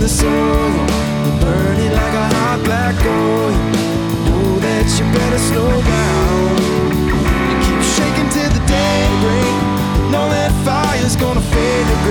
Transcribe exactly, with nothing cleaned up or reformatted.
the soul, burning like a hot black gold. Know that you better slow down.